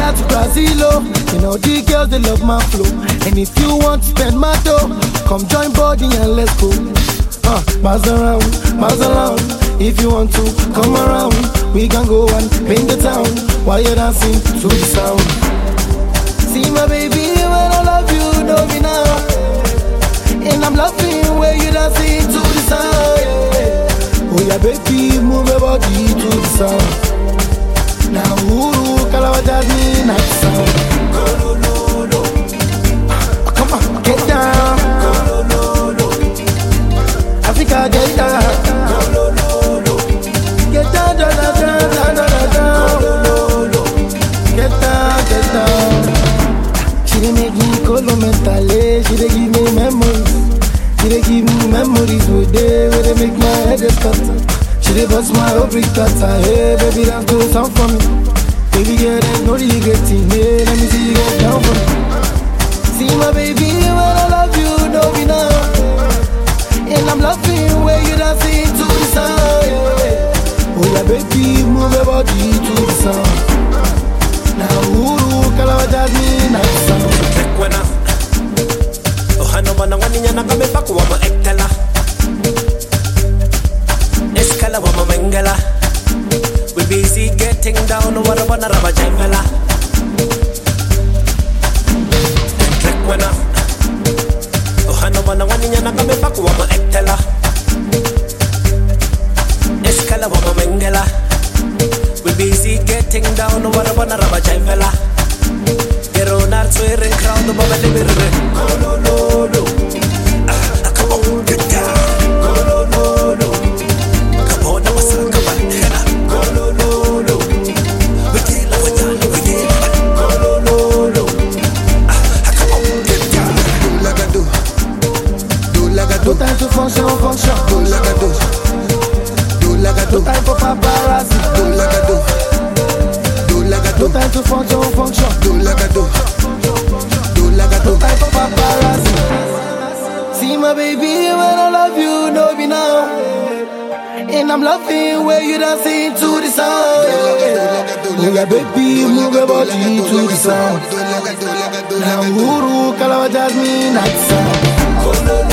Ghana to Brazil, oh. You know the girls, they love my flow. And if you want to spend my dough, come join body and let's go. Miles around, miles around. If you want to come around, we can go and paint the town while you're dancing to the sound. See my baby, when I love you, know me now. And I'm loving where you dancing to the sound. Oh yeah, baby, move your body to the sound. Now Uru Kalawa Jasmine, not the sound. Come on, get down. Africa, get down. Get down, down, down, down, down, down. Get down, get down. She dey make me colo mentally. She dey give me memories. She dey give me memories with day where they make my head scatter. She dey bust my whole brick cutter. Hey, baby, dance to the sound for me. Baby, girl, there's no regretting. Hey, let me see you get down for me. See my baby, when I love you, know me now. And I'm loving where you dancing to the sound. Yeah. Oh yeah, baby, move your body to the sound. Now Uru Kalawa Jasmine, not the sound. Tekwena, ohano wana waninya na kame paku wama ektela. Eskala wama mengela. We busy getting down, wara wana raba jemela. Tekwena, ohano wana waninya na kame paku wama ektela. Eskala wama mengela. We busy getting down, wara wana raba jemela. Pero nar swearing crowd the baba libere. Kololo. Come on, get down. Kololo. Come on, now what's up? Come on, hela. Kololo. We get la wajana, we get. Kololo. Come on, get down. Do like I do. Do like I do. No time to function, function. Do like I do. Do like I do. No time for paparazzi. Do like I do. Do like I do. No time to function, function. Do like I do. Do like I do. No time for paparazzi. See my baby, when I love you, know me now. And I'm loving where you dancing to the sound. Oh yeah, baby, move your body to the sound. Now Uru Kalawa Jasmine, not the sound.